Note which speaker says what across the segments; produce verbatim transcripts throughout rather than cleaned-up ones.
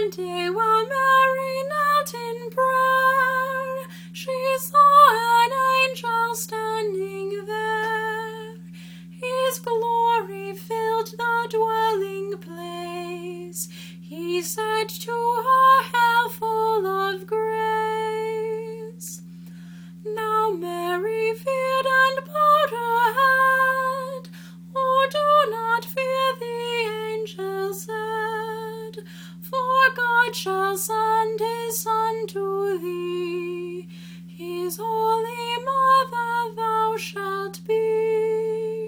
Speaker 1: One day while Mary knelt in prayer, she saw an angel standing there. His glory filled the dwelling place. He said to her, "Hail, full of grace." Now Mary feared and bowed her head. "Oh, do not fear," the angel said, "for God shall send his Son to thee. His holy mother thou shalt be."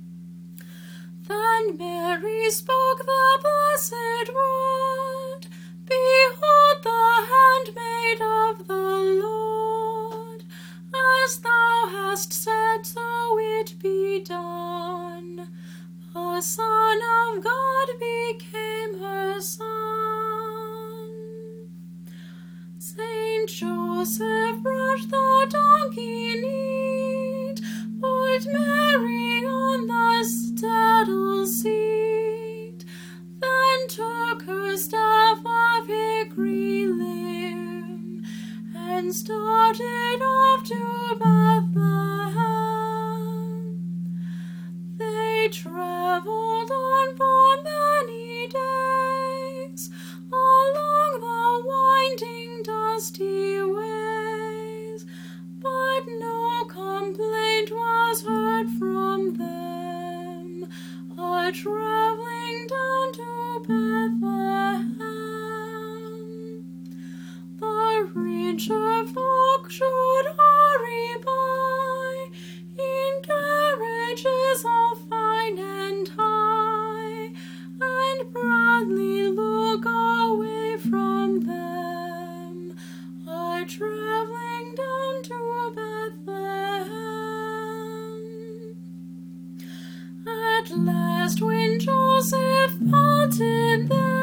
Speaker 1: Then Mary spoke the blessed word, "Behold the handmaid of the Lord. As thou hast said, so it be done." The Son of God became her Son. Saint Joseph brought the donkey neat, put Mary on the saddle seat, then took her staff of hickory limb, and started off to Bethlehem. They traveled on for many days, along the winding dusty ways, but no complaint was heard from them, a-traveling down to Bethlehem. The richer folk should hurry by, in carriages all fine and high, and proudly look away from them, a-traveling down to Bethlehem. At last, when Joseph parted them,